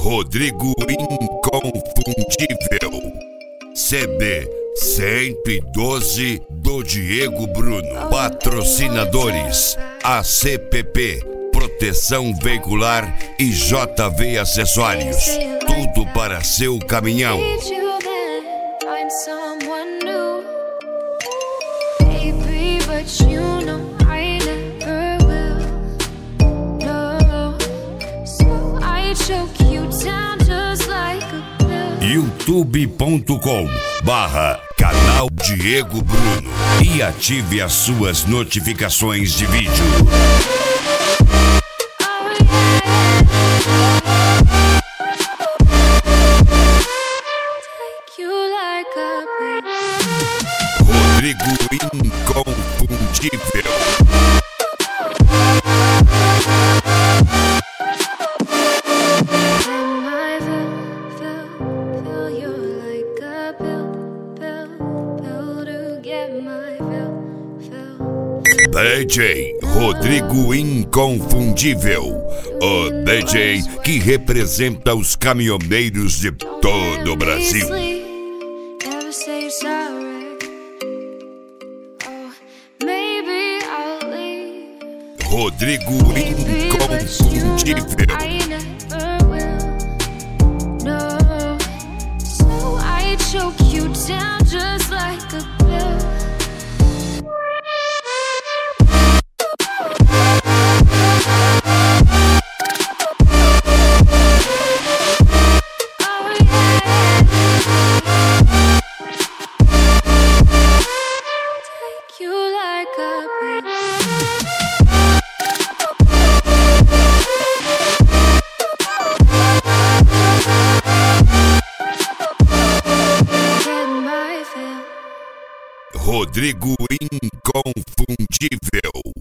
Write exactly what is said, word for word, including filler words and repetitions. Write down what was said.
Rodrigo Inconfundível. C D cento e doze do Diego Bruno. Patrocinadores: A C P P, Proteção Veicular e J V Acessórios. Tudo para seu caminhão. youtube ponto com barra canal Diego Bruno e ative as suas notificações de vídeo. Rodrigo Inconfundível. D J Rodrigo Inconfundível, o D J que representa os caminhoneiros de todo o Brasil. Rodrigo Inconfundível. Rodrigo Inconfundível.